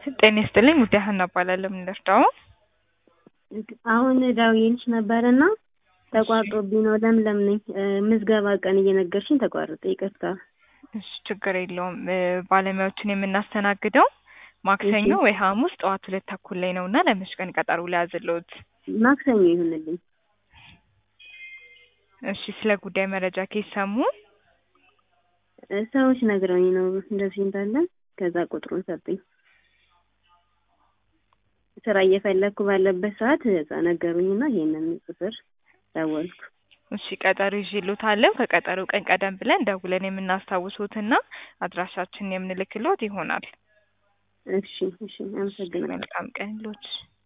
ጤና ይስጥልኝ ውድ ሀና እባላለሁ። ምን ልርዳው? አሁን ደውዬልሽ ነበርና ተቋርጦብኝ ነው። ለምለም ነኝ። ምዝገባ ቀን እየነገርሽኝ ተቋረጠ። ይቅርታ። እሺ ችግር የለውም። ባለሙያዎችን የምናስተናግደው ማክሰኞ ወይ ሐሙስ ጠዋት 2:00 ላይ ነውና ለመች ቀን ቀጠሮ ሊያዝልዎት? ማክሰኞ ይሁንልኝ። እሺ ስለ ጉዳይ መረጃ ከሰሙ? ሰዎች ነግረውኝ ነው እንደዚህ እንዳለ። ከዛ ቁጥሩን ሰጡኝ። ስራ እየፈለኩ ባለበት ሰዓት ነገሩኝና ይሄንን ቁጥር ደወልኩ። እሺ ቀጠሮ ይዤልዎታለሁ። ከቀጠሮው ቀን ቀደም ብለን ደውለን የምናስታውሶትና አድራሻችንን የምንልክልዎት ይሆናል። እሺ አመሰግናለሁ። መልካም ቀን ይሁንልዎት።